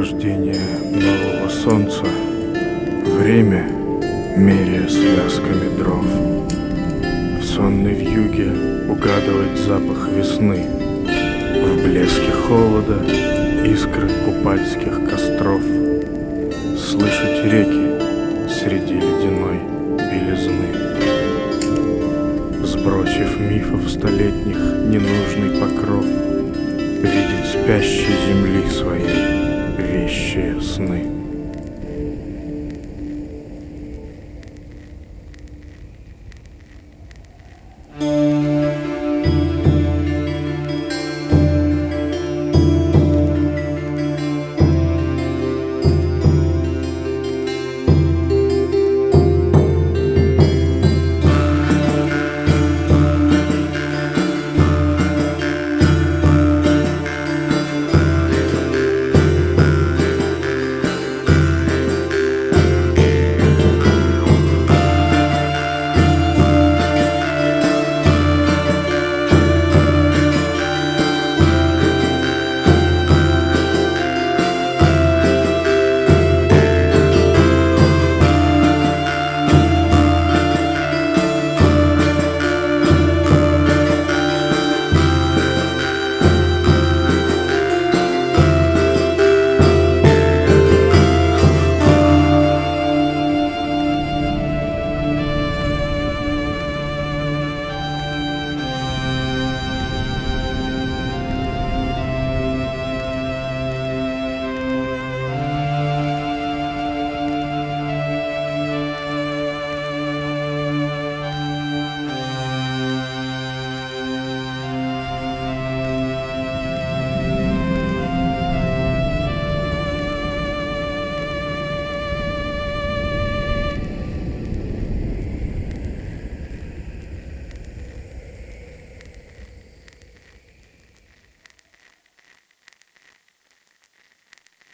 рождения нового солнца, время меряя связками дров. В сонной вьюге угадывать запах весны, в блеске холода искры купальских костров, слышать реки среди ледяной белизны. Сбросив мифов столетних ненужный покров, видеть спящей земли своей вещие сны.